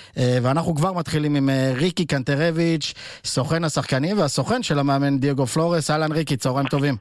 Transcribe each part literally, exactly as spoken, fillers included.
ואנחנו כבר מתחילים עם ריקי קנטרביץ', סוכן השחקנים והסוכן של המאמן דייגו פלורס. אהלן ריקי, צהריים טובים.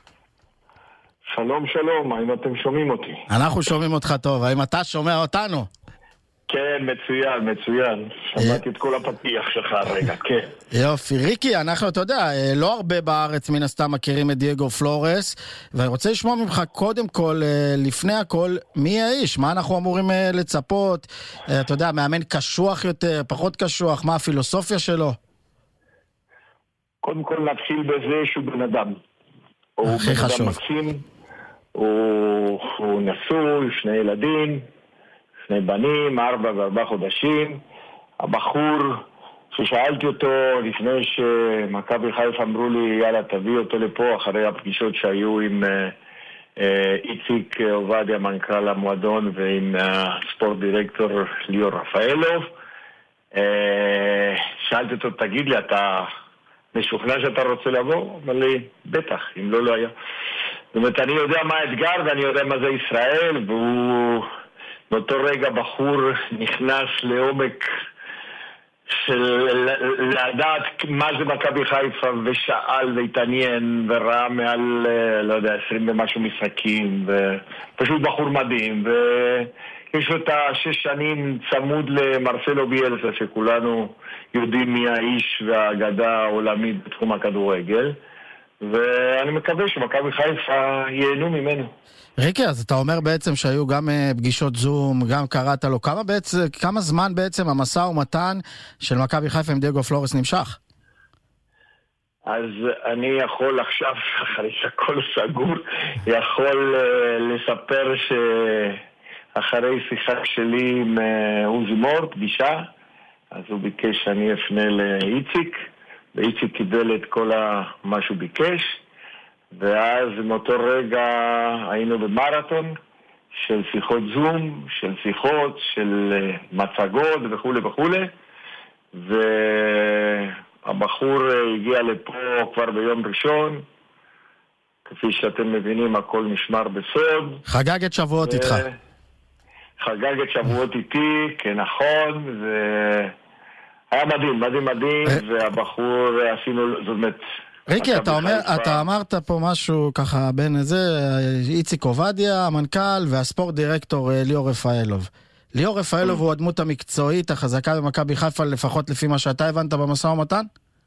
שלום שלום, האם אתם שומעים אותי? אנחנו שומעים אותך טוב, האם אתה שומע אותנו? כן, מצוין, מצוין. שמעתי את כל הפתיח שלך הרגע, כן. יופי, ריקי, אנחנו, אתה יודע, לא הרבה בארץ מן הסתם מכירים את דייגו פלורס, ואני רוצה לשמוע ממך קודם כל, לפני הכל, מי האיש? מה אנחנו אמורים לצפות? אתה יודע, מאמן קשוח יותר, פחות קשוח, מה הפילוסופיה שלו? קודם כל נתחיל בזה שהוא בן אדם. הכי חשוב. הוא בן אדם מקסים, הוא, הוא נשוי, שני ילדים, שני בנים, ארבע וארבע חודשים. הבחור ששאלתי אותו לפני שמכבי חיפה אמרו לי יאללה תביא אותו לפה אחרי הפגישות שהיו עם אה, אה, איציק עובדיה מנכ"ל המועדון ועם הספורט דירקטור ליאור רפאלוב. אה, שאלתי אותו תגיד לי אתה משוכנע שאתה רוצה לבוא? אמר לי בטח, אם לא לא היה. זאת אומרת אני יודע מה האתגר ואני יודע מה זה ישראל, והוא באותו רגע בחור נכנס לעומק של לדעת מה זה מכבי חיפה ושאל והתעניין וראה מעל, לא יודע, עשרים ומשהו משחקים, ופשוט בחור מדהים, ויש לו את השש שנים צמוד למרסלו ביאלסה שכולנו יודעים מי האיש והאגדה העולמית בתחום הכדורגל, ואני מקווה שמכבי חיפה ייהנו ממנו. ריקי, אז אתה אומר בעצם שהיו גם פגישות זום, גם קראת לו, כמה, בעצם, כמה זמן בעצם המשא ומתן של מכבי חיפה עם דייגו פלורס נמשך? אז אני יכול עכשיו, אחרי שהכל סגור, יכול uh, לספר שאחרי שיחה שלי עם uh, עוזי מור, פגישה, אז הוא ביקש שאני אפנה לאיציק, ואיציק קיבל את כל מה שהוא ביקש, ואז מאותו רגע היינו במרתון של שיחות זום, של שיחות, של מצגות וכו' וכו', והבחור הגיע לפה כבר ביום ראשון, כפי שאתם מבינים הכל נשמר בסוד. חגג את שבועות ו... איתך. חגג את שבועות איתי, כן נכון, והיה מדהים, מדהים מדהים, והבחור עשינו, זאת אומרת, ריקי, אתה אומר, אתה אמרת פה משהו ככה בין איזה, איציק עובדיה, המנכ"ל, והספורט דירקטור ליאור רפאלוב. ליאור רפאלוב הוא הדמות המקצועית החזקה במכבי חיפה, לפחות לפי מה שאתה הבנת במשא ומתן?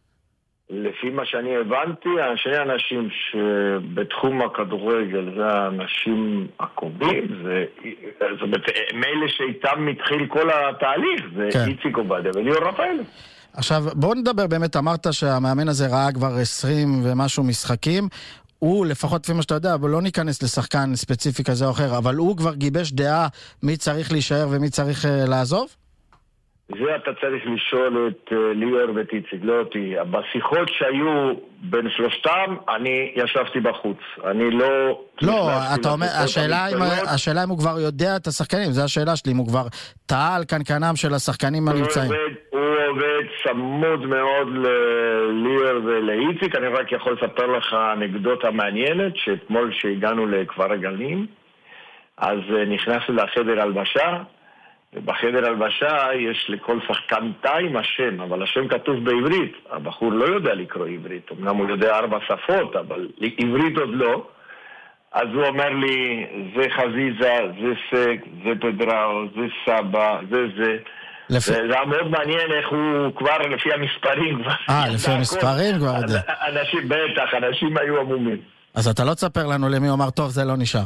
לפי מה שאני הבנתי, שני אנשים שבתחום הכדורגל, זה האנשים הקובעים, זאת אומרת, מאלה שאיתם מתחיל כל התהליך, זה איציק עובדיה וליאור רפאלוב. עכשיו, בואו נדבר, באמת אמרת שהמאמן הזה ראה כבר עשרים ומשהו משחקים, הוא, לפחות לפי מה שאתה יודע, אבל לא ניכנס לשחקן ספציפי כזה או אחר, אבל הוא כבר גיבש דעה מי צריך להישאר ומי צריך uh, לעזוב? זה אתה צריך לשאול את uh, ליאור ואת איציק, לא אותי. בשיחות שהיו בין שלושתם, אני ישבתי בחוץ. אני לא... לא, אתה אומר, השאלה אם, השאלה אם הוא כבר יודע את השחקנים, זו השאלה שלי, אם הוא כבר טעה על קנקנם של השחקנים הנמצאים. הוא עובד צמוד מאוד לליאור ולאיציק, אני רק יכול לספר לך אנקדוטה מעניינת, שאתמול שהגענו לכפר הגלים, אז נכנסנו לחדר הלבשה, ובחדר הלבשה יש לכל שחקן טיים השם, אבל השם כתוב בעברית. הבחור לא יודע לקרוא עברית, אמנם הוא יודע ארבע שפות, אבל עברית עוד לא. אז הוא אומר לי, זה חזיזה, זה סק, זה פדראו, זה סבא, זה זה. לפי... זה היה מאוד מעניין איך הוא כבר לפי המספרים. אה, לפי המספרים כבר יודע. אנשים, בטח, אנשים היו עמומים. אז אתה לא תספר לנו למי הוא אמר, טוב, זה לא נשאר.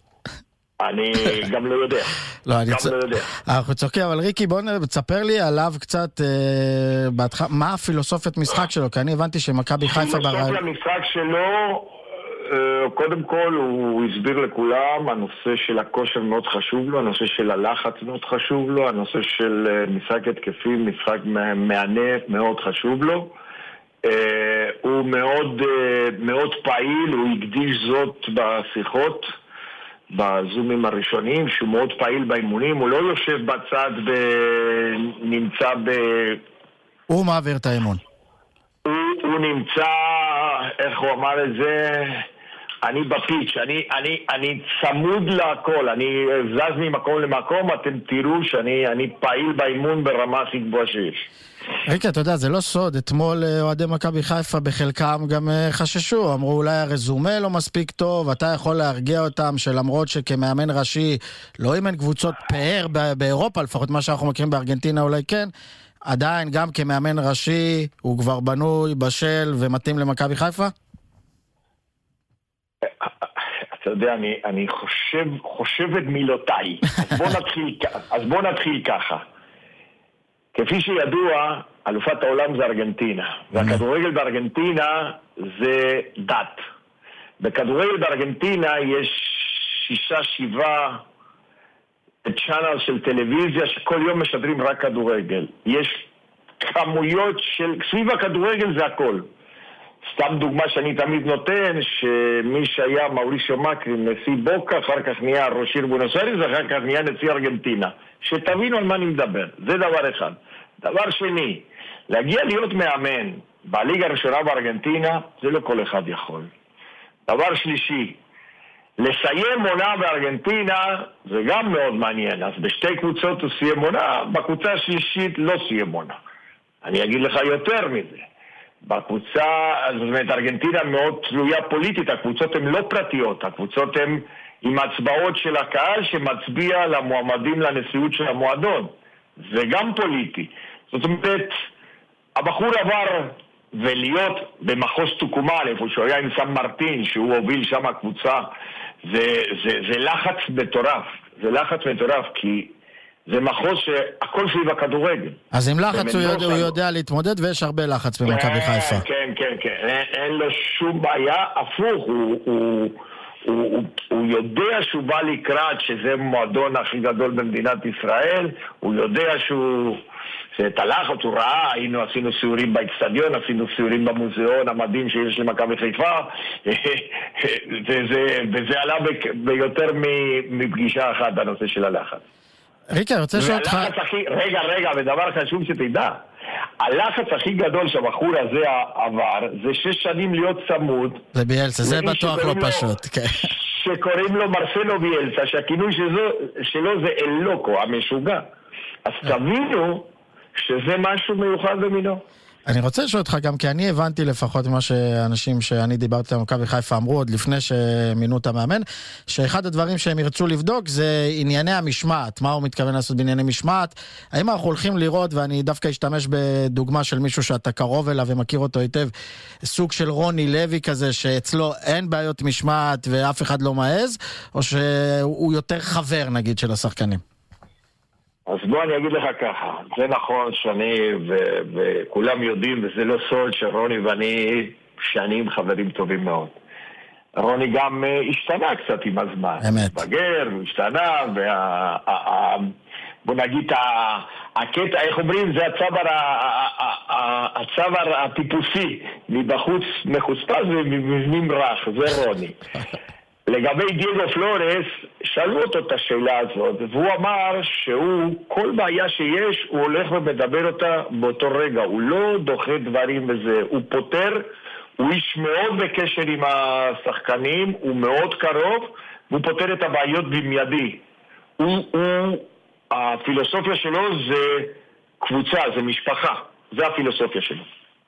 אני גם לא יודע. לא, אני גם צ... לא יודע. אנחנו צוחקים, אבל ריקי, בוא תספר לי עליו קצת, אה, בהתח... מה הפילוסופיית משחק שלו, כי אני הבנתי שמכבי חיפה... פילוסופיית המשחק שלו, אה, קודם כל הוא הסביר לכולם, הנושא של הכושר מאוד חשוב לו, הנושא של הלחץ מאוד חשוב לו, הנושא של אה, משחק התקפי, משחק מענה מאוד חשוב לו. אה, הוא מאוד, אה, מאוד פעיל, הוא הקדיש זאת בשיחות, בזומים הראשונים, שהוא מאוד פעיל באימונים, הוא לא יושב בצד, ב... נמצא ב... הוא מעביר את האימון. הוא, הוא נמצא, איך הוא אמר את זה, אני בפיץ', אני, אני, אני צמוד להכל, אני זז ממקום למקום, אתם תראו שאני אני פעיל באימון ברמה הכי גבוהה שיש. ריקי, אתה יודע, זה לא סוד, אתמול אוהדי מכבי חיפה בחלקם גם חששו, אמרו אולי הרזומה לא מספיק טוב, אתה יכול להרגיע אותם שלמרות שכמאמן ראשי לא אימן קבוצות פאר באירופה, לפחות מה שאנחנו מכירים בארגנטינה אולי כן, עדיין גם כמאמן ראשי הוא כבר בנוי, בשל ומתאים למכבי חיפה? אתה יודע, אני, אני חושב, חושב את מילותיי. אז בוא נתחיל, אז בוא נתחיל ככה. כפי שידוע, אלופת העולם זה ארגנטינה. והכדורגל בארגנטינה זה דת. בכדורגל בארגנטינה יש שישה, שבעה צ'אנל של טלוויזיה שכל יום משדרים רק כדורגל. יש כמויות של... סביב הכדורגל זה הכל. סתם דוגמה שאני תמיד נותן, שמי שהיה מאוריסיו מקרי, נשיא בוקה, אחר כך נהיה ראש עיר בואנוס איירס, אחר כך נהיה נשיא ארגנטינה. שתבינו על מה אני מדבר. זה דבר אחד. דבר שני, להגיע להיות מאמן בליגה הראשונה בארגנטינה, זה לא כל אחד יכול. דבר שלישי, לסיים עונה בארגנטינה, זה גם מאוד מעניין. אז בשתי קבוצות הוא סיים עונה, בקבוצה השלישית לא סיים עונה. אני אגיד לך יותר מזה. בקבוצה, זאת אומרת, ארגנטינה מאוד תלויה פוליטית, הקבוצות הן לא פרטיות, הקבוצות הן עם הצבעות של הקהל שמצביע למועמדים לנשיאות של המועדון. זה גם פוליטי. זאת אומרת, הבחור עבר ולהיות במחוז טוקומל, איפה שהוא היה עם סן מרטין, שהוא הוביל שם הקבוצה, זה, זה, זה לחץ מטורף. זה לחץ מטורף, כי זה מחוז שהכל סביב הכדורגל. אז עם לחץ הוא יודע, הוא יודע להתמודד, ויש הרבה לחץ במכבי חיפה. כן, כן, כן. אין, אין לו שום בעיה, הפוך, הוא... הוא הוא, הוא, הוא יודע שהוא בא לקראת שזה מועדון הכי גדול במדינת ישראל, הוא יודע שהוא, שאת הלחץ הוא ראה, היינו, עשינו סיורים באצטדיון, עשינו סיורים במוזיאון המדהים שיש למכבי חיפה, וזה, וזה עלה ביותר מפגישה אחת בנושא של הלחץ. ריקי, אני רוצה לשאול אותך... הכי, רגע, רגע, ודבר חשוב שתדע, הלחץ הכי גדול שהבחור הזה עבר, זה שש שנים להיות צמוד. זה ביאלסה, זה בטוח לא פשוט, כן. שקוראים לו מרסלו ביאלסה, שהכינוי שלו זה אלוקו, המשוגע. אז תבינו שזה משהו מיוחד במינו. אני רוצה לשאול אותך גם, כי אני הבנתי לפחות מה שאנשים שאני דיברתי על מכבי חיפה אמרו עוד לפני שמינו את המאמן, שאחד הדברים שהם ירצו לבדוק זה ענייני המשמעת, מה הוא מתכוון לעשות בענייני משמעת, האם אנחנו הולכים לראות, ואני דווקא אשתמש בדוגמה של מישהו שאתה קרוב אליו ומכיר אותו היטב, סוג של רוני לוי כזה, שאצלו אין בעיות משמעת ואף אחד לא מעז, או שהוא יותר חבר נגיד של השחקנים? אז בוא אני אגיד לך ככה, זה נכון שאני ו- וכולם יודעים, וזה לא סוד שרוני ואני שנים חברים טובים מאוד. רוני גם השתנה קצת עם הזמן. אמת. בגר, הוא השתנה, וה... בוא נגיד, הקטע, איך אומרים, זה הצבר, הצבר הטיפוסי, מבחוץ מחוספס ומבנים רך, זה רוני. לגבי דייגו פלורס, שאלו אותו את השאלה הזאת, והוא אמר שהוא, כל בעיה שיש, הוא הולך ומדבר אותה באותו רגע. הוא לא דוחה דברים בזה, הוא פותר, הוא איש מאוד בקשר עם השחקנים, הוא מאוד קרוב, והוא פותר את הבעיות במיידי. הוא, הוא, הפילוסופיה שלו זה קבוצה, זה משפחה, זה הפילוסופיה שלו.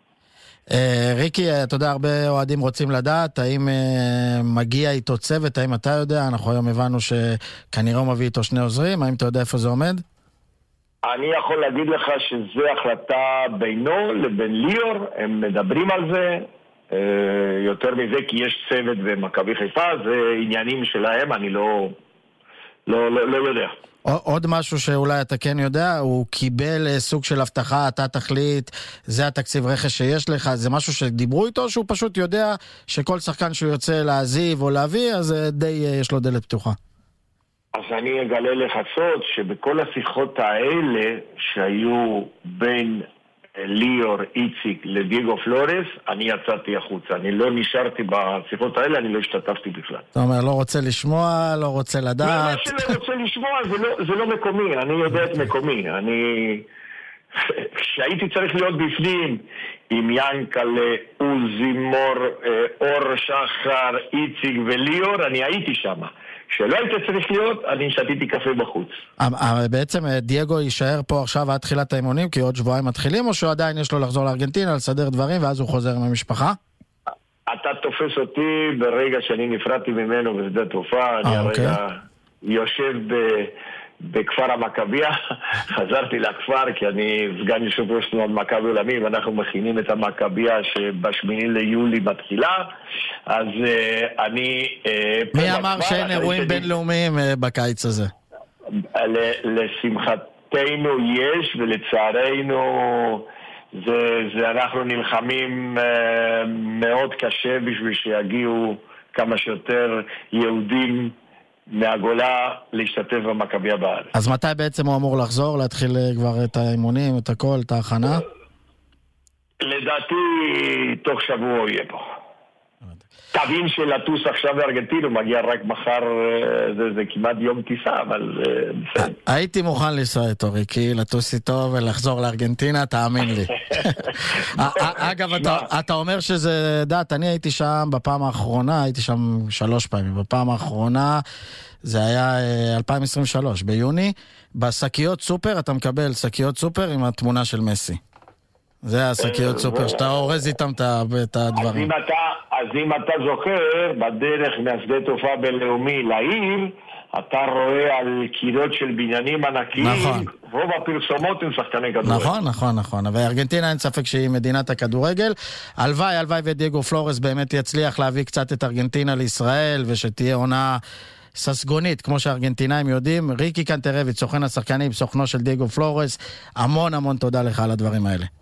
ריקי, אתה יודע, הרבה אוהדים רוצים לדעת האם מגיע איתו צוות, האם אתה יודע, אנחנו היום הבנו שכנראה הוא מביא איתו שני עוזרים, האם אתה יודע איפה זה עומד? אני יכול להגיד לך שזו החלטה בינו לבין ליאור, הם מדברים על זה, יותר מזה כי יש צוות במכבי חיפה, זה עניינים שלהם, אני לא, לא, לא, לא יודע. עוד משהו שאולי אתה כן יודע, הוא קיבל סוג של הבטחה, אתה תחליט, זה התקציב רכש שיש לך, זה משהו שדיברו איתו, שהוא פשוט יודע שכל שחקן שהוא יוצא להזיב או להביא, אז די יש לו דלת פתוחה. אז אני אגלה לך סוד שבכל השיחות האלה שהיו בין ליאור, איציק לדייגו פלורס, אני יצאתי החוצה. אני לא נשארתי בשיחות האלה, אני לא השתתפתי בכלל. אתה אומר, לא רוצה לשמוע, לא רוצה לדעת. מה שלא רוצה לשמוע זה לא, זה לא מקומי, אני יודע את מקומי. אני, כשהייתי צריך להיות בפנים עם ינקלה, עוזי מור, אור שחר, איציק וליאור, אני הייתי שם. כשלא הייתי צריך להיות, אני שתיתי קפה בחוץ. בעצם דייגו יישאר פה עכשיו עד תחילת האימונים, כי עוד שבועיים מתחילים, או שעדיין יש לו לחזור לארגנטינה, לסדר דברים, ואז הוא חוזר עם המשפחה? אתה תופס אותי ברגע שאני נפרדתי ממנו בשדה תעופה, אני הרגע יושב בכפר המכביה, חזרתי לכפר כי אני סגן יושב ראש תנועת מכבי עולמי, ואנחנו מכינים את המכביה שבשמיני ליולי מתחילה, אז אני... מי אמר שאין אירועים בינלאומיים בקיץ הזה? לשמחתנו יש, ולצערנו זה, זה אנחנו נלחמים מאוד קשה בשביל שיגיעו כמה שיותר יהודים מהגולה להשתתף במכביה בארץ. אז מתי בעצם הוא אמור לחזור, להתחיל כבר את האימונים, את הכל, את ההכנה? לדעתי תוך שבוע הוא יהיה פה. תבין שלטוס עכשיו בארגנטינה, הוא מגיע רק מחר, זה, זה כמעט יום טיסה, אבל בסדר. הייתי מוכן לנסוע איתו, ריקי, לטוס איתו ולחזור לארגנטינה, תאמין לי. אגב, אתה אומר שזה דת, אני הייתי שם בפעם האחרונה, הייתי שם שלוש פעמים, בפעם האחרונה זה היה אלפיים עשרים ושלוש, ביוני, בשקיות סופר, אתה מקבל שקיות סופר עם התמונה של מסי. זה השקיות סופר, שאתה אורז איתם את הדברים. אז אם אתה זוכר, בדרך מהשדה תעופה בינלאומי לעיר, אתה רואה על קירות של בניינים ענקיים, נכון. רוב הפרסומות הם שחקני כדורגל. נכון, נכון, נכון. וארגנטינה אין ספק שהיא מדינת הכדורגל. הלוואי, הלוואי ודייגו פלורס באמת יצליח להביא קצת את ארגנטינה לישראל, ושתהיה עונה ססגונית, כמו שהארגנטינאים יודעים. ריקי קנטרביץ', סוכן השחקנים, סוכנו של דייגו פלורס, המון המון תודה לך על הדברים האלה.